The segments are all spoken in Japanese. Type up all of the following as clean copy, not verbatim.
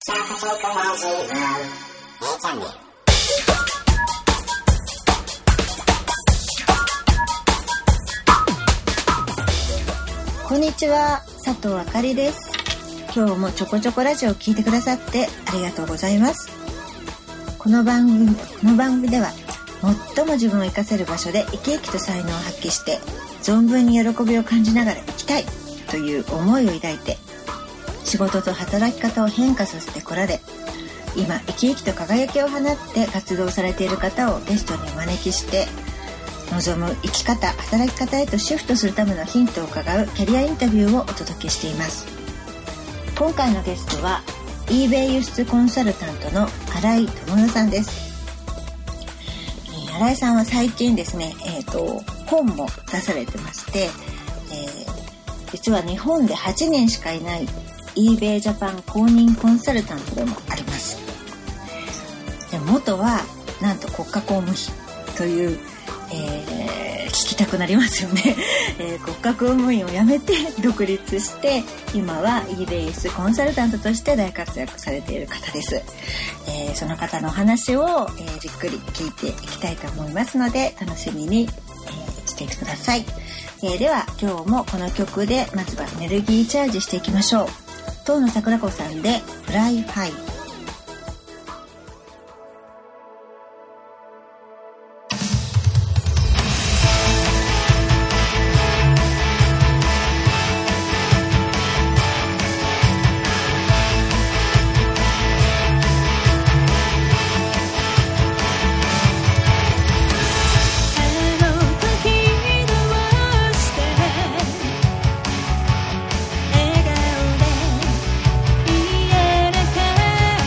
こんにちは、佐藤あかりです。今日もちょこちょこラジオを聞いてくださってありがとうございます。この番組では最も自分を生かせる場所で生き生きと才能を発揮して存分に喜びを感じながら生きたいという思いを抱いて、仕事と働き方を変化させてこられ、今生き生きと輝きを放って活動されている方をゲストにお招きして、望む生き方、働き方へとシフトするためのヒントを伺うキャリアインタビューをお届けしています。今回のゲストは eBay 輸出コンサルタントの新井智代さんです。新井さんは最近ですね、本も出されてまして、実は日本で8年しかいない eBay ジャパン公認コンサルタントでもあります。で、元はなんと国家公務員という、聞きたくなりますよね、国家公務員を辞めて独立して、今は eBay 輸出コンサルタントとして大活躍されている方です。その方のお話を、じっくり聞いていきたいと思いますので、楽しみに、していてください。では今日もこの曲でまずはエネルギーチャージしていきましょう。遠野桜子さんでフライハイ。 笑顔で言えなかった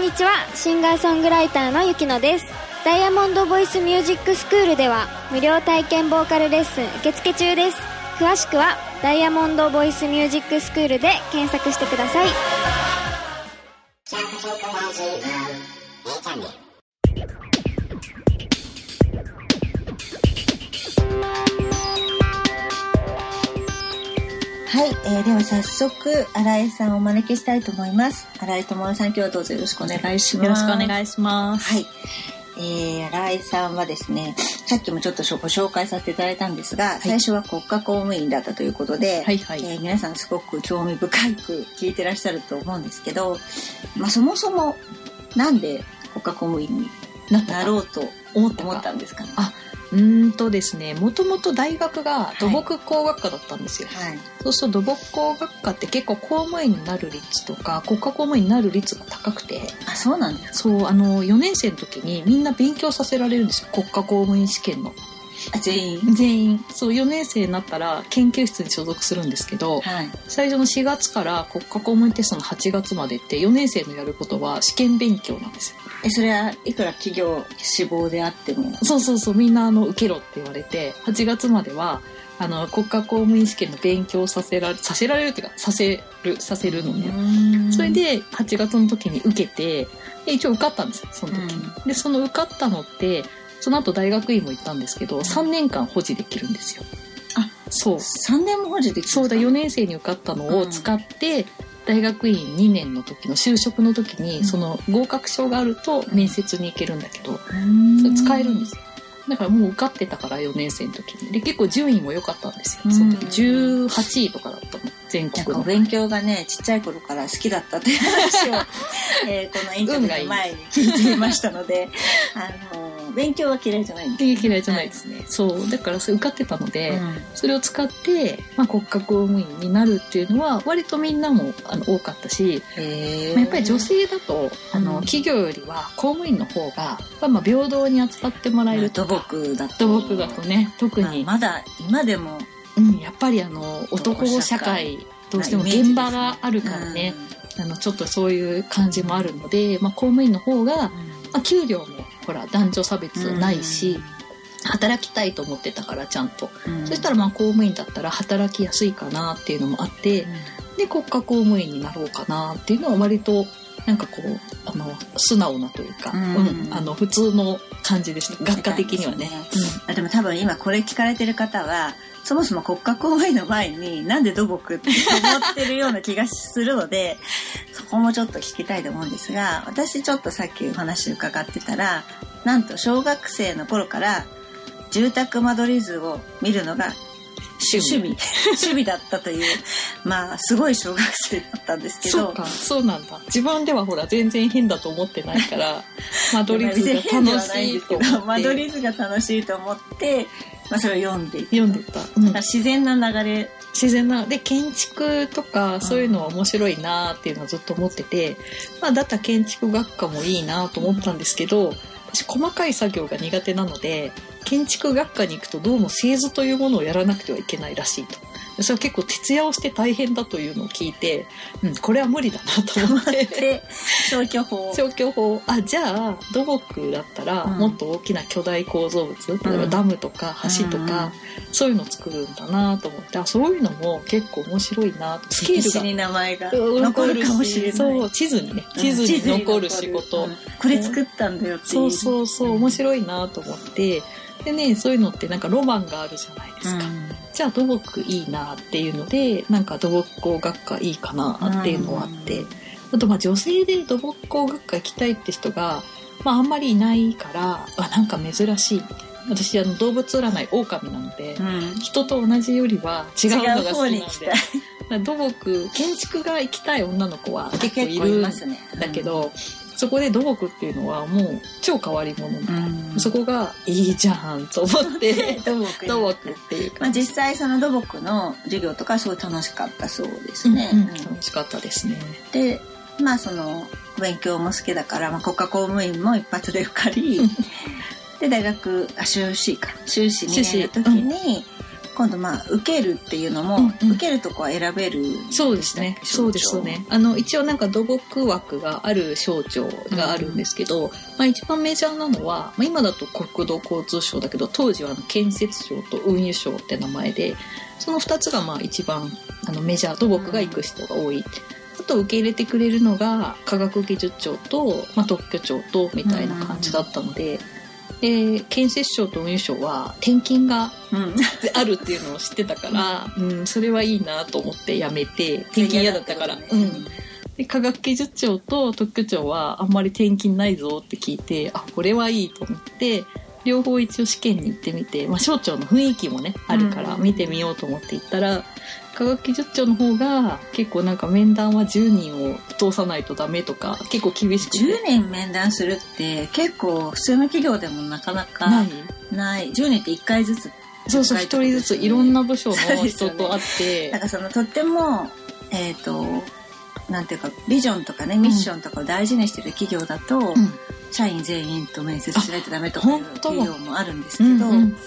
にちは、シンガーソングライターのゆきのです。ダイヤモンドボイスミュージックスクールでは無料体験ボーカルレッスン受付中です。詳しくはダイヤモンドボイスミュージックスクールで検索してください。 はい、では早速新井さんをお招きしたいと思います。新井智さん、今日はどうぞよろしくお願いします。 よろしくお願いします。 はい、新井さんはですね、さっきもちょっとご紹介させていただいたんですが、はい、最初は国家公務員だったということで、はいはい、皆さんすごく興味深く聞いてらっしゃると思うんですけど、そもそもなんで国家公務員になろうと思ったんですかね。 ですね、もともと大学が土木工学科だったんですよ、はい、そうすると土木工学科って結構公務員になる率とか国家公務員になる率が高くて。 そうなんですか。 そう、4年生の時にみんな勉強させられるんですよ、国家公務員試験の。 全員そう、4年生になったら研究室に所属するんですけど、はい、最初の4月から国家公務員テストの8月までって4年生のやることは試験勉強なんですよ。 それはいくら企業志望であっても。 そうみんな受けろって言われて、8月までは国家公務員試験の勉強させられるっていうかさせるのね。それで8月の時に受けて、一応受かったんですよ、その時に。でその受かったのってその後大学院も行ったんですけど、3年間保持できるんですよ。そう、 3年も保持できるんですか。 そうだ、4年生に受かったのを使って、大学院2年の時の就職の時に、その合格証があると面接に行けるんだけど、それ使えるんですよ。だからもう受かってたから、4年生の時に。で結構順位も良かったんですよ。その時18位とかだったの、全国の。 勉強がね、ちっちゃい頃から好きだったっていう話を、このインタビューの前に聞いていましたので、勉強は嫌いじゃないんです。 嫌いじゃないですね、はい、そうだからそれ受かってたので、それを使って、国家公務員になるっていうのは割とみんなも多かったし、やっぱり女性だと企業よりは公務員の方が、平等に扱ってもらえるとか、土木だとね、特に、 まだ今でも、 やっぱり男社会どうしても現場があるからね、ちょっとそういう感じもあるので、公務員の方が、給料もほら男女差別ないし、働きたいと思ってたからちゃんと、そしたら公務員だったら働きやすいかなっていうのもあって、で国家公務員になろうかなっていうのは割となんかこう素直なというか、普通の感じでした、学科的にはね。 でも多分今これ聞かれてる方はそもそも国家公務員の前になんで土木って思ってるような気がするのでそこもちょっと聞きたいと思うんですが、私ちょっとさっきお話伺ってたら、なんと小学生の頃から住宅間取り図を見るのが趣味だったというすごい小学生だったんですけど。 そうなんだ。自分ではほら全然変だと思ってないから間取り図が楽しいと思って、 間取り図が楽しいと思って、それを読んでた、 自然な流れ、 で建築とかそういうのは面白いなっていうのはずっと思ってて、だったら建築学科もいいなと思ったんですけど、私細かい作業が苦手なので、建築学科に行くとどうも製図というものをやらなくてはいけないらしいと。それは結構徹夜をして大変だというのを聞いて、これは無理だなと思って消去法じゃあ土木だったらもっと大きな巨大構造物、例えばダムとか橋とか、そういうのを作るんだなと思って、そういうのも結構面白いなと。 スケールがに名前が残るかもしれない。 そう地図に残る仕事、 これ作ったんだよっていう、 そう面白いなと思って、でね、そういうのってなんかロマンがあるじゃないですか、じゃあ土木いいなっていうので、なんか土木工学科いいかなっていうのはあって、あと女性で土木工学科行きたいって人があんまりいないから、なんか珍しい。私動物占い狼なので、人と同じよりは違うのが好きなんで、土木建築が行きたい女の子は結構いるんだけど、そこで土木っていうのはもう超変わり者、そこがいいじゃんと思って土木っていうか、 実際その土木の授業とかすごい楽しかったそうですね、 楽しかったですね。 でその勉強も好きだから、国家公務員も一発で受かりで大学修士2年の時に今度受けるっていうのも、受けるとこは選べる。 そうですね。そうですね。一応なんか土木枠がある省庁があるんですけど、一番メジャーなのは、今だと国土交通省だけど、当時は建設省と運輸省って名前で、その2つが一番メジャー、土木が行く人が多い。あと受け入れてくれるのが科学技術庁と、特許庁とみたいな感じだったので、で建設省と運輸省は転勤があるっていうのを知ってたから、それはいいなと思って辞めて、転勤嫌だったから、で科学技術庁と特許庁はあんまり転勤ないぞって聞いて、これはいいと思って両方一応試験に行ってみて、省庁の雰囲気もねあるから見てみようと思って行ったら、科学技術庁の方が結構なんか面談は10人を通さないとダメとか結構厳しくて、 10人面談するって結構普通の企業でもなかなかない。10人って1回ずつ、 そうそう、1人ずついろんな部署の人と会って、 なんかとってもなんていうかビジョンとかね、ミッションとかを大事にしてる企業だと、社員全員と面接しないとダメとかいう企業もあるんですけど、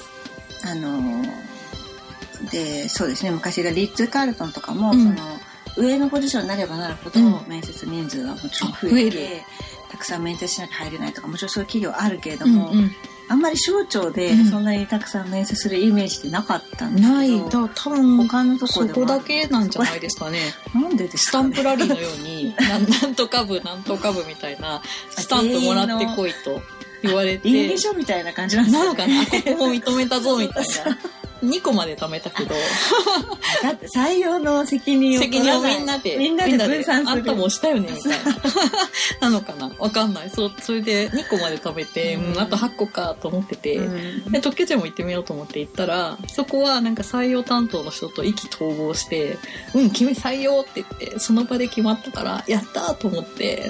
でそうですね、昔がリッツ・カールトンとかも、上のポジションになればなるほど、面接人数がもちろん増えて、たくさん面接しなきゃ入れないとか、もちろんそういう企業あるけれども、あんまり省庁でそんなにたくさん面接するイメージってなかったんですけど、 ない多分他のところでもそこだけなんじゃないですかね。 なんでですかね。 スタンプラリーのようになんとか部なんとか部みたいなスタンプもらってこいと言われて、 倫理書みたいな感じなんですかね。 なのかな、ここも認めたぞみたいな。2個まで貯めたけどだって採用の責任をみんなで分散する。 あんたもしたよねみたいななのかな、わかんない。それで2個まで貯めて、あと8個かと思ってて、で特許庁も行ってみようと思って行ったら、そこはなんか採用担当の人と意気投合して、君採用って言ってその場で決まったからやったーと思って、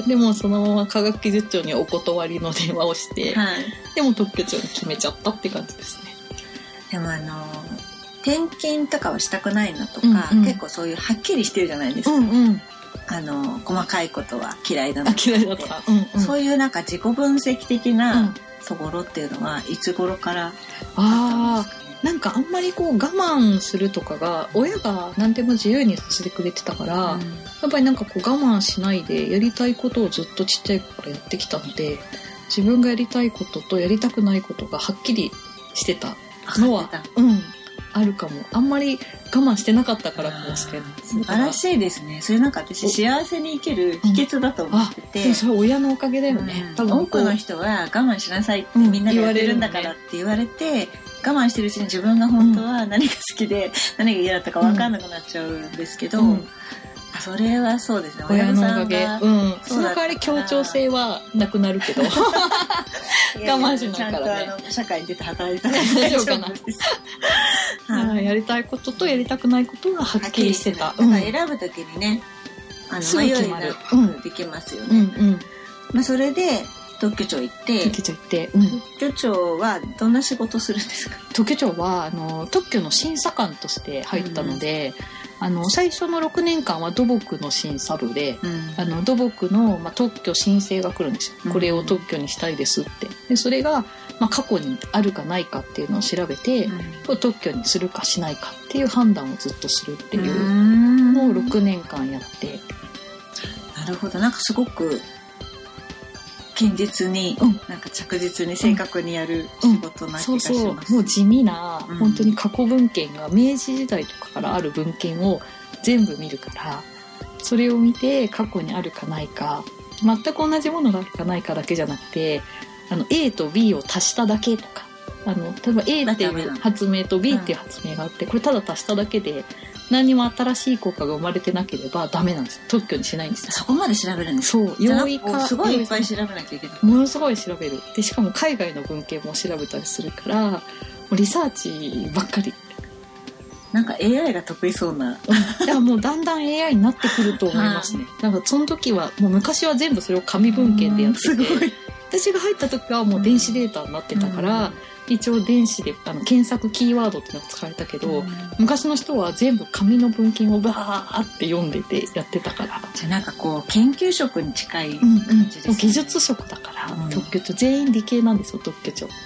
でもそのまま科学技術庁にお断りの電話をして、でも特許庁に決めちゃったって感じですね。 でも転勤とかはしたくないのとか、結構そういうはっきりしてるじゃないですか、細かいことは嫌いだなとか、そういうなんか自己分析的なところっていうのはいつ頃からあったんですかね。 なんかあんまり我慢するとかが親が何でも自由にさせてくれてたから、やっぱりなんか我慢しないでやりたいことをずっとちっちゃい頃からやってきたので、自分がやりたいこととやりたくないことがはっきりしてたのはあるかも。あんまり我慢してなかったからかもしれない。 素晴らしいですね。それなんか私幸せに生きる秘訣だと思ってて、 それ親のおかげだよね。 多分多くの人は我慢しなさいってみんながやってるんだからって言われて、我慢してるうちに自分が本当は何が好きで何が嫌だったか分かんなくなっちゃうんですけど、それはそうですね。 親のおかげ。その代わり協調性はなくなるけど我慢しないからね。 ちゃんと社会に出て働いたら大丈夫かな。 やりたいこととやりたくないことがはっきりしてた。 だから選ぶときにね、迷いなくできますよね。それで特許庁行って、特許庁はどんな仕事するんですか？ 特許庁は特許の審査官として入ったので、最初の6年間は土木の審査部で、土木の、特許申請が来るんですよ。これを特許にしたいですって。でそれが、過去にあるかないかっていうのを調べて、特許にするかしないかっていう判断をずっとするっていうのを6年間やって。 なるほど。なんかすごく堅実に、なんか着実に正確にやる仕事な気がします。 もう地味な、本当に過去文献が明治時代とかからある文献を全部見るから、それを見て過去にあるかないか、全く同じものがあるかないかだけじゃなくて、A と B を足しただけとか、例えば A っていう発明と B っていう発明があって、これただ足しただけで何も新しい効果が生まれてなければダメなんです。特許にしないんです。 そこまで調べるんですか？ そう。 用意かすごいいっぱい調べなきゃいけない。 ものすごい調べる。でしかも海外の文献も調べたりするから、もうリサーチばっかり。 なんか AI が得意そうな。 いやもうだんだん AI になってくると思いますね。なんかその時はもう昔は全部それを紙文献でやってて、 すごい。 私が入った時はもう電子データになってたから、一応電子で検索キーワードっていうのが使えたけど、昔の人は全部紙の文献をバーって読んでてやってたから。 じゃあなんか研究職に近い感じですね。 技術職だから、特許庁全員理系なんですよ、特許庁って。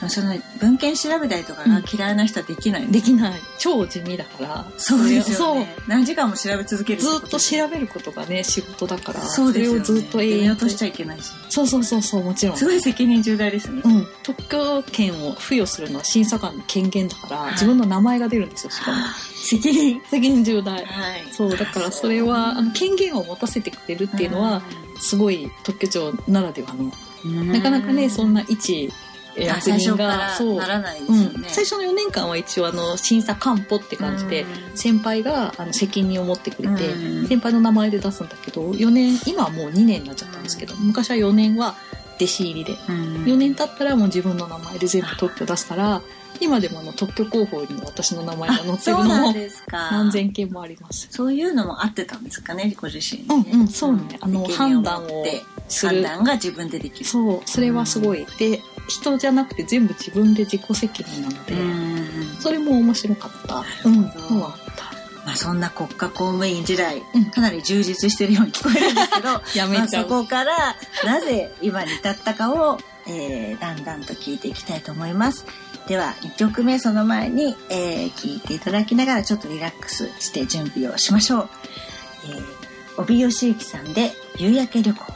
その文献調べたりとかが嫌いな人はできない、 できない。超地味だから。 そうですよね。何時間も調べ続ける。 ずっと調べることがね、仕事だから。 そうですよね。 それをずっと見落としちゃいけないし。 そう、もちろん。 すごい責任重大ですね。 特許権を付与するのは審査官の権限だから、自分の名前が出るんですよ、しかも。責任重大。そう、だからそれは、権限を持たせてくれるっていうのは、すごい特許庁ならではの。なかなかね、そんな一役人が、 そうならないですよね。 最初の4年間は一応審査官補って感じで、先輩が責任を持ってくれて、先輩の名前で出すんだけど、4年、今はもう2年になっちゃったんですけど、昔は4年は弟子入りで、4年経ったらもう自分の名前で全部特許出すから、今でも特許広報に私の名前が載ってるのも何千件もあります。 そういうのも合ってたんですかね、ご自身に。そうね。判断をする。 判断が自分でできる。 そう、それはすごい。で、人じゃなくて全部自分で自己責任なので、それも面白かったのはあった。 まあそんな国家公務員時代、かなり充実してるように聞こえるんですけど、 やめちゃう。 そこからなぜ今に至ったかを、だんだんと聞いていきたいと思います。では1曲目、その前に、聞いていただきながらちょっとリラックスして準備をしましょう。帯吉行さんで夕焼け旅行。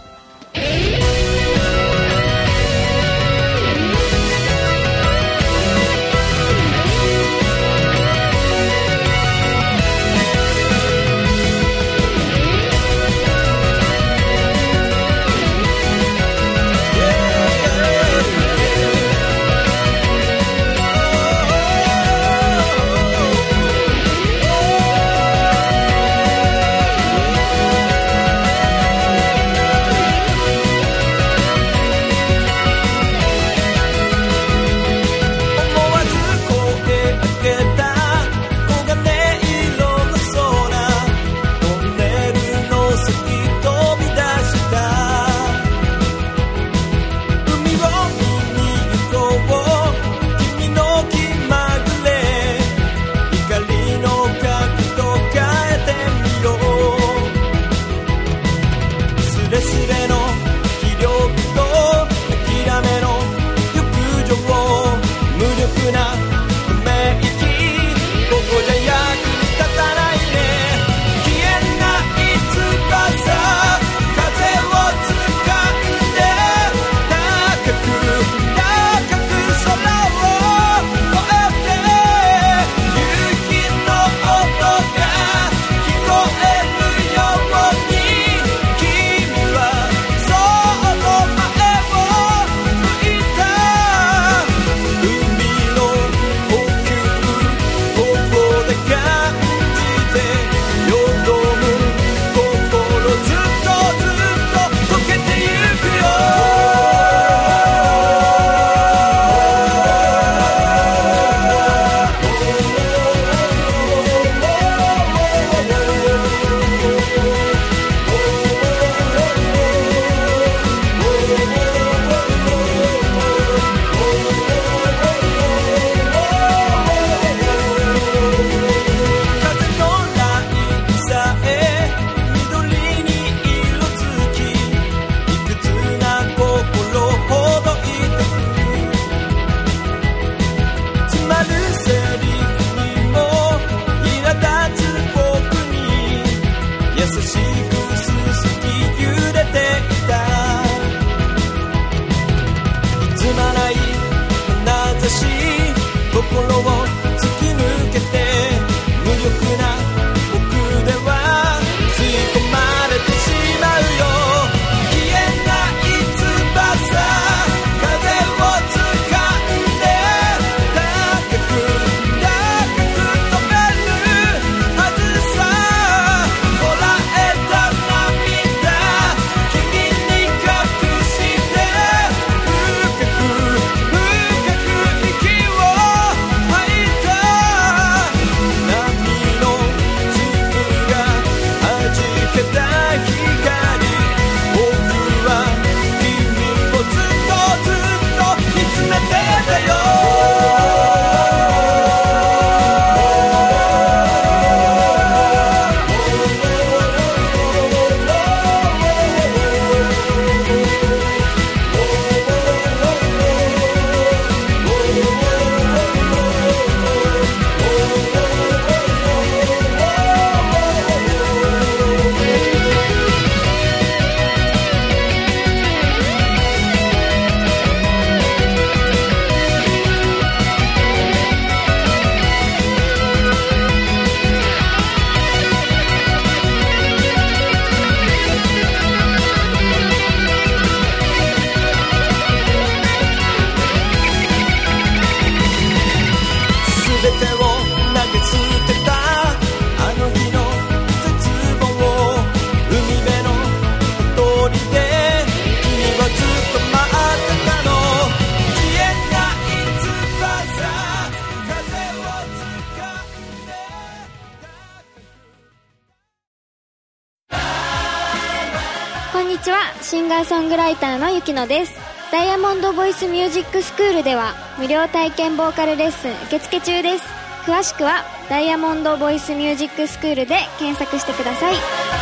こんにちは、シンガーソングライターのゆきのです。ダイヤモンドボイスミュージックスクールでは無料体験ボーカルレッスン受付中です。詳しくはダイヤモンドボイスミュージックスクールで検索してください。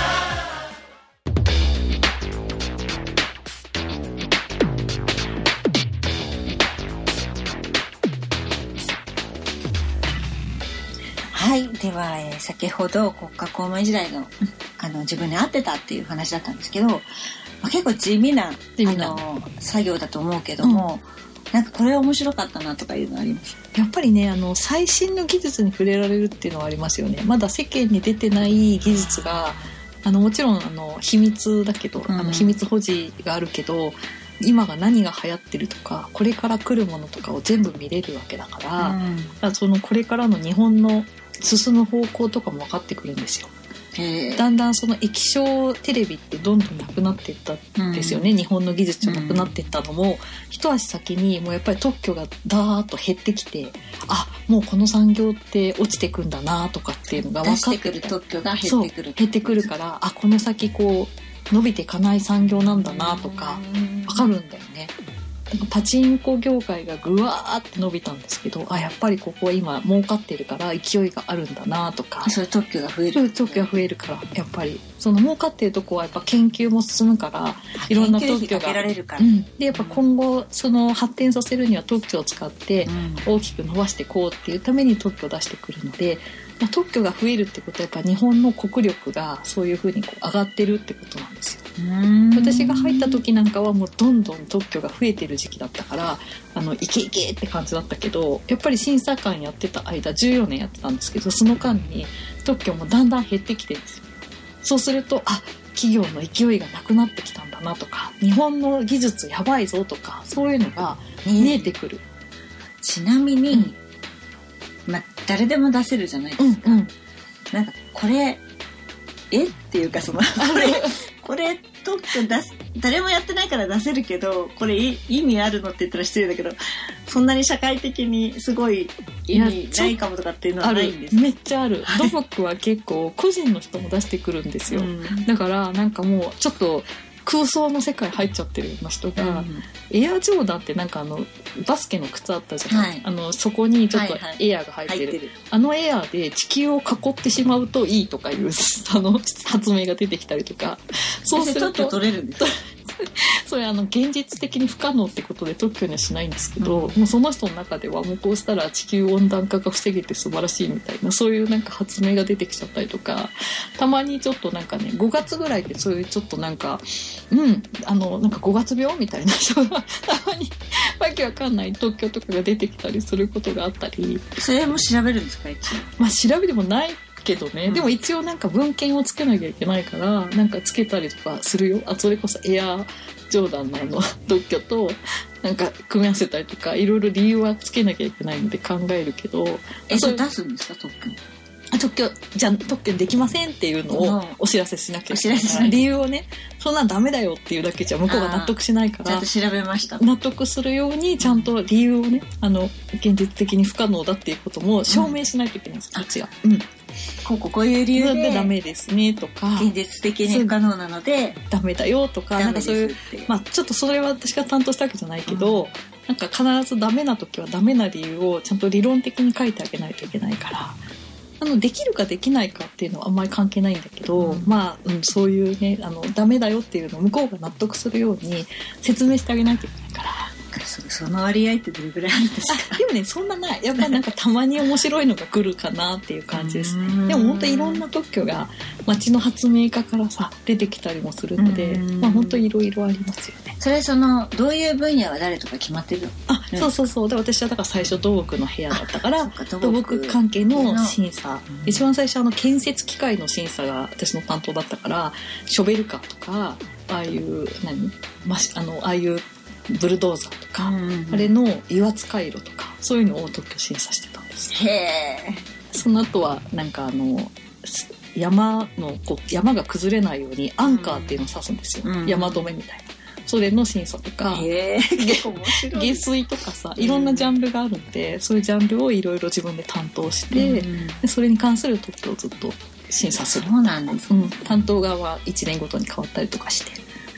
はい。では、先ほど国家公務員時代の自分に合ってたっていう話だったんですけど、結構地味な作業だと思うけども、なんかこれ面白かったなとかいうのあります？ やっぱりね、最新の技術に触れられるっていうのはありますよね。まだ世間に出てない技術がもちろん秘密だけど、秘密保持があるけど、今が何が流行ってるとか、これから来るものとかを全部見れるわけだから、これからの日本の進む方向とかも分かってくるんですよ。だんだんその液晶テレビってどんどんなくなっていったんですよね。日本の技術がなくなっていったのも、一足先にもうやっぱり特許がダーッと減ってきて、もうこの産業って落ちてくんだなとかっていうのが分かってくる。 特許が減ってくるから、この先こう伸びていかない産業なんだなとか分かるんだよね。パチンコ業界がぐわーって伸びたんですけど、やっぱりここは今儲かってるから勢いがあるんだなとか、 そういう特許が増えるから、やっぱりその儲かってるとこはやっぱ研究も進むから、いろんな特許が得られるから、 でやっぱ今後その発展させるには特許を使って大きく伸ばしていこうっていうために特許を出してくるので、特許が増えるってことはやっぱ日本の国力がそういう風に上がってるってことなんですよ。私が入った時なんかはもうどんどん特許が増えてる時期だったから、いけいけって感じだったけど、やっぱり審査官やってた間14年やってたんですけど、その間に特許もだんだん減ってきてるんですよ。そうすると企業の勢いがなくなってきたんだなとか、日本の技術やばいぞとか、そういうのが見えてくる。 ちなみに、誰でも出せるじゃないですか。なんかこれっていうかこれ特許誰もやってないから出せるけど、これ意味あるのって言ったら失礼だけど、そんなに社会的にすごい意味ないかもとかっていうのはないんですか？ めっちゃある。土木は結構個人の人も出してくるんですよ。だからなんかもうちょっと空想の世界入っちゃってるような人が、エアジョーダンってなんかバスケの靴あったじゃない、そこにちょっとエアが入ってる、エアで地球を囲ってしまうといいとかいう発明が出てきたりとか、そうすると取れるんですそれ現実的に不可能ってことで特許にはしないんですけど、もうその人の中ではもうこうしたら地球温暖化が防げて素晴らしいみたいな、そういうなんか発明が出てきちゃったりとか、たまにちょっとなんかね、5月ぐらいでそういうちょっとなんかなんか5月病みたいな人がたまにわけわかんない特許とかが出てきたりすることがあったり。 それも調べるんですか？ 調べてもないけどね、でも一応なんか文献をつけなきゃいけないから、なんかつけたりとかするよ。それこそエアジョーダンの特許となんか組み合わせたりとか、いろいろ理由はつけなきゃいけないので考えるけど。 それ出すんですか？特許できませんっていうのをお知らせしなきゃいけないから、理由をね、そんなんダメだよっていうだけじゃ向こうが納得しないから、 ちゃんと調べました。 納得するようにちゃんと理由をね、現実的に不可能だっていうことも証明しないといけないんです、こっちが。 こういう理由でダメですねとか、 現実的に不可能なのでダメだよとか、なんかそういう、ちょっとそれは私が担当したわけじゃないけど、なんか必ずダメな時はダメな理由をちゃんと理論的に書いてあげないといけないから、できるかできないかっていうのはあんまり関係ないんだけど、そういうね、ダメだよっていうのを向こうが納得するように説明してあげないといけないから。 その割合ってどれぐらいあるんですか？ でもね、そんなない。やっぱなんかたまに面白いのが来るかなっていう感じですね。でも本当いろんな特許が街の発明家から出てきたりもするので、本当いろいろありますよね。 それどういう分野は誰とか決まってるの？ そう。で、私はだから最初土木の部屋だったから、土木関係の審査。一番最初建設機械の審査が私の担当だったから、ショベルカーとか、ああいうブルドーザーとか、あれの油圧回路とか、そういうのを特許審査してたんです。その後はなんか山が崩れないようにアンカーっていうのを刺すんですよ、山止めみたいな。それの審査とか、下水とかいろんなジャンルがあるんで、そういうジャンルをいろいろ自分で担当して、でそれに関する特許をずっと審査する。 そうなんです、 担当側は1年ごとに変わったりとかして。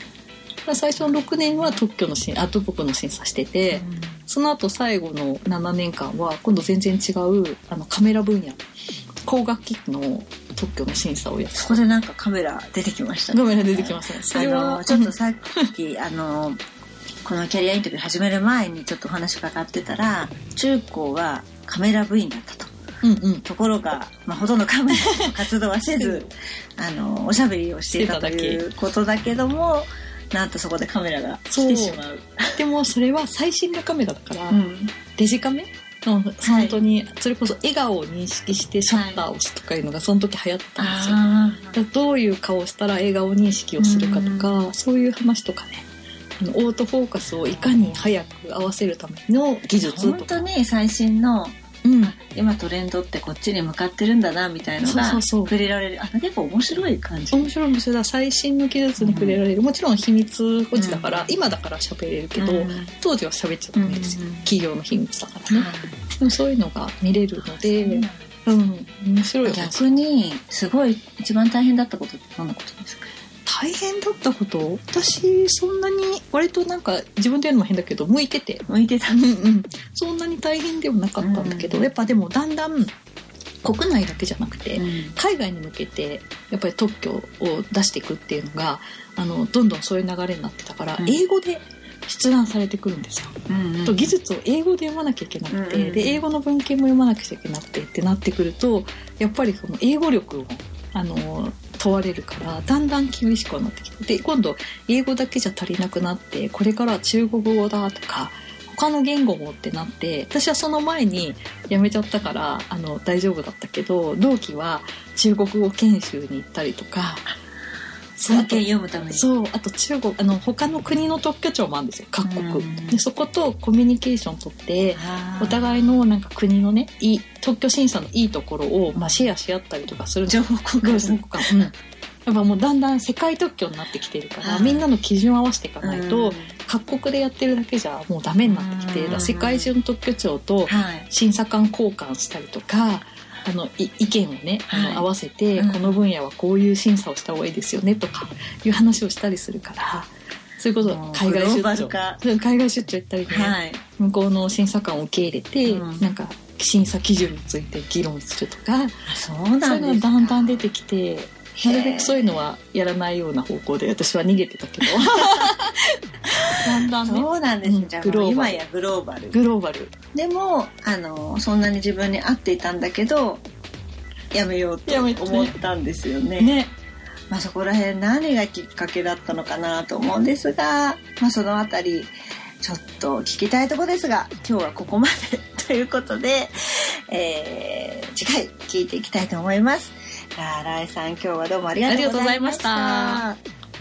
最初の6年は土木の審査してて、その後最後の7年間は今度全然違うカメラ分野、光学機器の特許の審査をやって、 そこでなんかカメラ出てきましたね。 カメラ出てきましたね。それはちょっとさっきこのキャリアインタビュー始める前にちょっとお話かかってたら、中高はカメラ部員だったと。ところが、ほとんどカメラの活動はせずおしゃべりをしていたということだけども、なんとそこでカメラが来てしまう。 でもそれは最新のカメラだから、デジカメの本当にそれこそ笑顔を認識してシャッターを押すとかいうのがその時流行ったんですよ。どういう顔をしたら笑顔認識をするかとか、そういう話とかね、オートフォーカスをいかに早く合わせるための技術とか、 本当に最新の今トレンドってこっちに向かってるんだなみたいなのが触れられる。結構面白い感じ。 面白いんですよ。最新の技術に触れられる。もちろん秘密保持だから、今だから喋れるけど、当時は喋っちゃダメですよ。企業の秘密だからね。でもそういうのが見れるので、面白い。 逆にすごい一番大変だったことってどんなことですか？ 大変だったこと、私そんなに割となんか自分で言うのも変だけど向いてたそんなに大変ではなかったんだけど、やっぱでもだんだん国内だけじゃなくて、海外に向けてやっぱり特許を出していくっていうのがどんどんそういう流れになってたから、英語で出願されてくるんですよ。と技術を英語で読まなきゃいけなくて、で英語の文献も読まなくちゃいけなくてってなってくると、やっぱりその英語力を問われるからだんだん厳しくはなってきて、で今度英語だけじゃ足りなくなって、これから中国語だとか他の言語もってなって、私はその前に辞めちゃったから大丈夫だったけど、同期は中国語研修に行ったりとか、 文献読むために、 あと中国他の国の特許庁もあるんですよ、各国で。そことコミュニケーション取って、お互いのなんか国のね特許審査のいいところをシェアし合ったりとかする。 情報交換やっぱもうだんだん世界特許になってきてるから、みんなの基準を合わせていかないと、各国でやってるだけじゃもうダメになってきて、世界中の特許庁と審査官交換したりとか、意見をね合わせて、この分野はこういう審査をした方がいいですよねとかいう話をしたりするから、そういうこと海外出張行ったりね、向こうの審査官を受け入れて、なんか審査基準について議論するとか、そういうのがだんだん出てきて、なるべくそういうのはやらないような方向で私は逃げてたけどだんだんね。 そうなんですね。じゃあ今やグローバルでもそんなに自分に合っていたんだけどやめようと思ったんですよね。そこら辺何がきっかけだったのかなと思うんですが、そのあたりちょっと聞きたいところですが、今日はここまでということで、次回聞いていきたいと思います。新井さん、今日はどうもありがとうございました。はい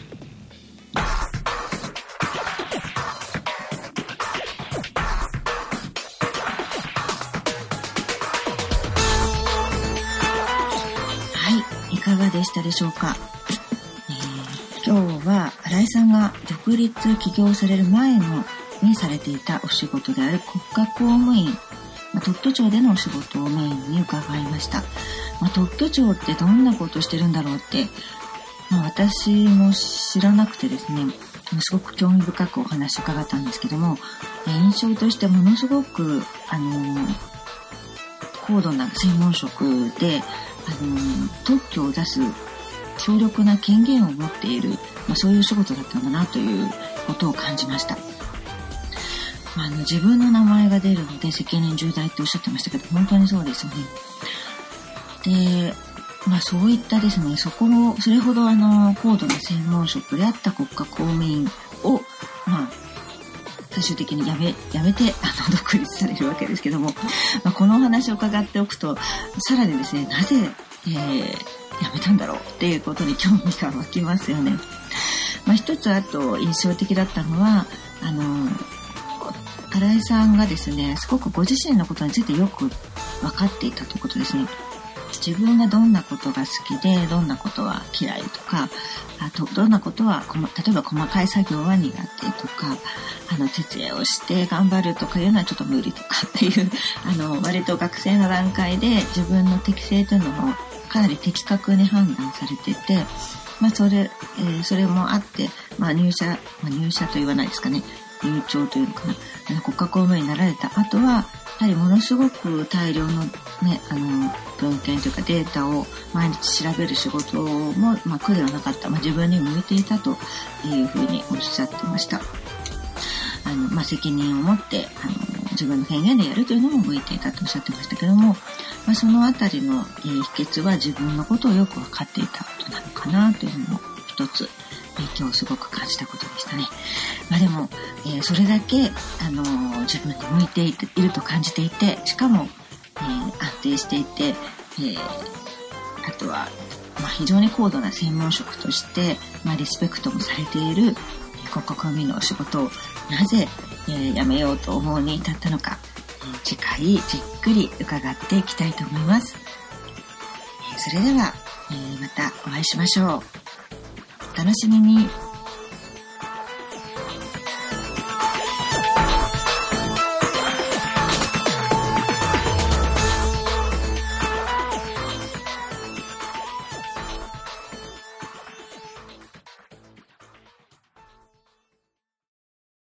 、いかがでしたでしょうか。今日は新井さんが独立起業される前にされていたお仕事である国家公務員、特許庁でのお仕事をメインに伺いました。特許庁ってどんなことしてるんだろうって、私も知らなくてですね、すごく興味深くお話を伺ったんですけども、印象としてものすごく高度な専門職で特許を出す強力な権限を持っている、そういう仕事だったんだなということを感じました。自分の名前が出るので責任重大っておっしゃってましたけど、本当にそうですよね。で、そういったですね、それほど高度な専門職であった国家公務員を最終的にやめて独立されるわけですけども、このお話を伺っておくと、さらにですね、なぜ、やめたんだろうっていうことに興味が湧きますよね。一つあと印象的だったのは新井さんがですね、すごくご自身のことについてよく分かっていたということですね。自分がどんなことが好きで、どんなことは嫌いとか、あとどんなことは例えば細かい作業は苦手とか、徹夜をして頑張るとかいうのはちょっと無理とかっていう割と学生の段階で自分の適性というのをかなり的確に判断されてて、 それもあって、入社と言わないですかね、入庁というのかな、国家公務員になられた後はやはりものすごく大量のね、文献というかデータを毎日調べる仕事も、苦ではなかった、自分に向いていたというふうにおっしゃってました。責任を持って自分の権限でやるというのも向いていたとおっしゃってましたけども、そのあたりの、秘訣は自分のことをよく分かっていたことなのかなというのも一つ今日すごく感じたことでしたね。でも、それだけ自分に向いていると感じていて、しかも、安定していて、あとは、非常に高度な専門職として、リスペクトもされている国家公務員のお仕事をなぜ、辞めようと思うに至ったのか、次回じっくり伺っていきたいと思います。それでは、またお会いしましょう。お楽しみに。